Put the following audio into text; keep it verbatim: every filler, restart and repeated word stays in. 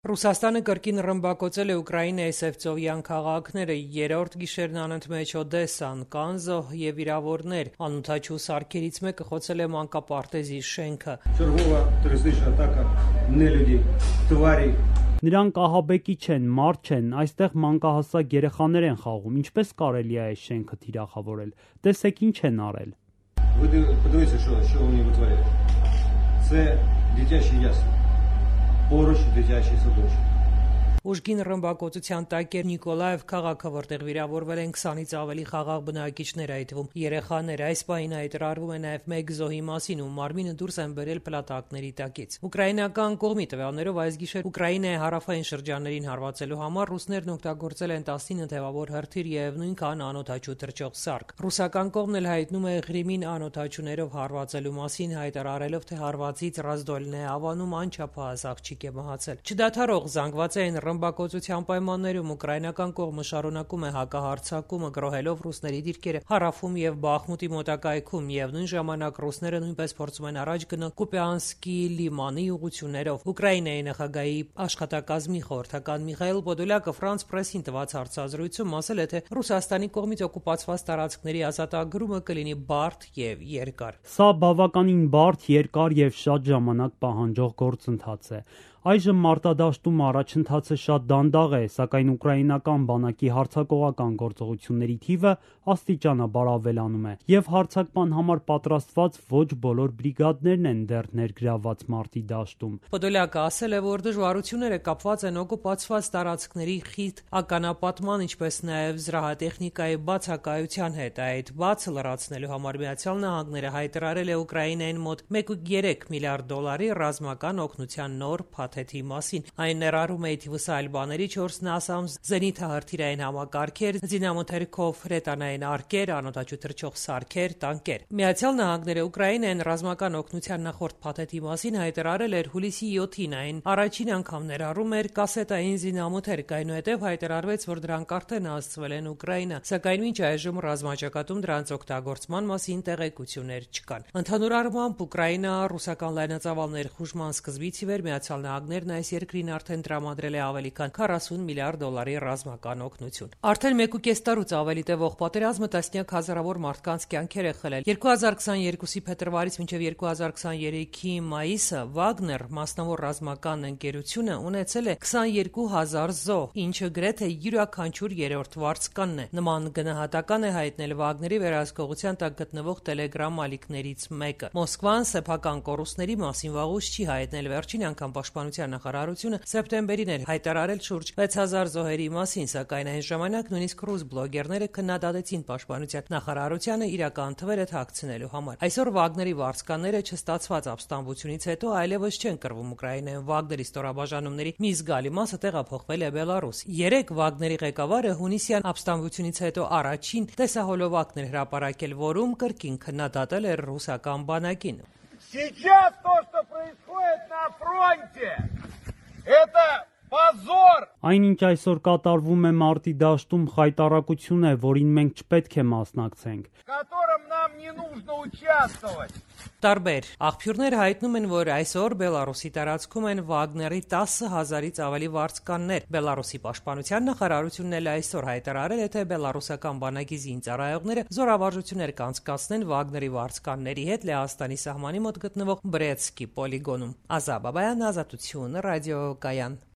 Ռուսաստանը կրկին ռմբակոծել է Ուկրաինայի Սևծովյան քաղաքները, երրորդ գիշերն անընդմեջ Օդեսան, Կանզո եւ վիրավորներ։ Անօդաչու սարքերից մեկը խոցել է մանկապարտեզի շենքը։ Նրանք ահաբեկիչ են, մարդ չեն, այստեղ մանկահասակ երեխաներ են խաղում, ինչպես կարելի է այս շենքը թիրախավորել։ Տեսեք ինչ են արել։ Ուժգին ռմբակոծության տակ էր Նիկոլաև քաղաքը, որտեղ վիրավորվել են քսանից ավելի խաղաղ բնակիչներ, այդ թվում երեխաներ։ Այս պահին հայտարարվում է նաև մեկ զոհի մասին, ում մարմինը դուրս են բերել փլատակների տակից։ Ուկրաինական կողմի տվյալներով այս գիշեր Ուկրաինայի հարավային շրջաններին հարվածելու համար ռուսներն օգտագործել են տասնինը թևավոր հրթիռ եւ նույնքան անօդաչու թռչող սարք։ Ռուսական կողմն էլ հայտնում է Ղրիմին անօդաչուներով հարվածելու մասին, հայտարարելով, թե հարվածից Ռազդոլնե ավանում անչափահաս աղջիկ է մահացել։ Չդադարող զանգվածային ռմբակոծության պայմաններում ուկրաինական կողմը շարունակում է հակահարձակումը, գրոհելով ռուսների դիրքերը հարավում եւ Բախմուտի մոտակայքում, եւ նույն ժամանակ ռուսները նույնպես փորձում են առաջ գնալ Կուպյանսկի լիմանի ուղղություններով։ Ուկրաինայի նախագահի աշխատակազմի խորհրդական Միխայիլ Պոդոլյակը Ֆրանս Պրեսին տված հարցազրույցում ասել է, թե Ռուսաստանի կողմից օկուպացված տարածքների ազատագրումը կլինի բարդ եւ երկար։ Սա բավականին բարդ, երկար եւ շատ ժամանակ պահանջող գործընթաց է։ Այժմ մարտադաշտում առաջընթացը շատ դանդաղ է, սակայն ուկրաինական բանակի հարձակողական գործողությունների թիվը աստիճանաբար ավելանում է, եւ հարձակման համար պատրաստված ոչ բոլոր բրիգադներն են դեռ ներգրավված մարտի դաշտում։ Պոդոլյակը ասել է, որ դժվարությունները կապված են օկուպացված տարածքների խիտ ականապատման, ինչպես նաեւ զրահատեխնիկայի բացակայության հետ։ Այդ բացը լրացնելու համար Միացյալ Նահանգները հայտարարել է Ուկրաինային մոտ մեկ կողմը երեք միլիարդ դոլարի ռազմական օգնության նոր փաթեթի մասին։ Այն ներառում է թիվս այլ բաների չորս նասամ, զենիթահրթիռային համակարգեր, զինամթերքով հրետանային արկեր, անօդաչու թռչող սարքեր, տանկեր։ Միացյալ Նահանգները Ուկրաինային ռազմական օգնության նախորդ փաթեթի մասին հայտարարել էր հուլիսի յոթին, այն առաջին անգամ ներառում էր կասետային զինամթերք, այնուհետև հայտարարվեց, որ դրանք արդեն հասցվել են Ուկրաինա, սակայն մինչ այժմ ռազմաճակատում դրանց օգտագործման մասին տեղեկություններ չկան։ Ընդհանուր առմամբ Ուկրաինա ռուսական լայնածավալ ներխուժման սկզբից ի վեր Միացյալ Նահանգներն այս երկրին արդեն տրամադրել է ավելի քան քառասուն միլիարդ դոլարի ռազմական օգնություն։ Արդեն մեկ ու կես տարուց ավելի տևող պատերազմը տասնյակ հազարավոր մարդկանց կյանքեր է խլել։ երկու հազար քսաներկուսի փետրվարից մինչև երկու հազար քսաներեքի մայիսը Վագներ մասնավոր ռազմական ընկերությունը ունեցել է քսաներկու հազար զոհ, ինչը գրեթե յուրաքանչյուր երրորդ վարձկանն է։ Նման գնահատական է հայտնել Վագների վերահսկողության տակ գտնվող Տելեգրամ ալիքներից մեկը։ Մոսկվան սեփական կորուստների մասին վաղուց չի հայտնել։ Վերջին անգամ պաշտպանության նախարարությունը սեպտեմբերին էր հայտարարել շուրջ վեց հազար զոհերի մասին, սակայն այն ժամանակ նույնիսկ ռուս բլոգերները քննադատեցին պաշտպանության նախարարությանը իրական թվերը թաքցնելու համար։ Այսօր Վագների վարձկանները չստացված ապստամբությունից հետո այլևս չեն կռվում Ուկրաինայում։ Վագների ստորաբաժանումների մի զգալի մասը տեղափոխվել է Բելարուս։ Երեք Վագների ղեկավարը հունիսյան ապստամբությունից հետո առաջին տեսահոլովակներ հրապարակել, որում կրկին քննադատել էր ռուսական բանակին։ Сейчас то, что происходит на фронте, это позор! Այն ինչ այսօր կատարվում է մարտի դաշտում խայտառակություն է, որին մենք չպետք է մասնակցենք։ В котором нам не нужно участвовать. Տարբեր աղբյուրներ հայտնում են, որ այսօր Բելարուսի տարածքում են Վագների տասը հազարից ավելի վարձկաններ։ Բելարուսի պաշտպանության նախարարությունն էլ այսօր հայտարարել է, թե բելարուսական բանակի զինծառայողները զորավարժություններ կանցկացնեն Վագների վարձկանների հետ Լեհաստանի սահմանի մոտ գտնվող Բրեցկի պոլիգոնում։ Ազա Բաբայան, Ազատություն, ռադիոկայան։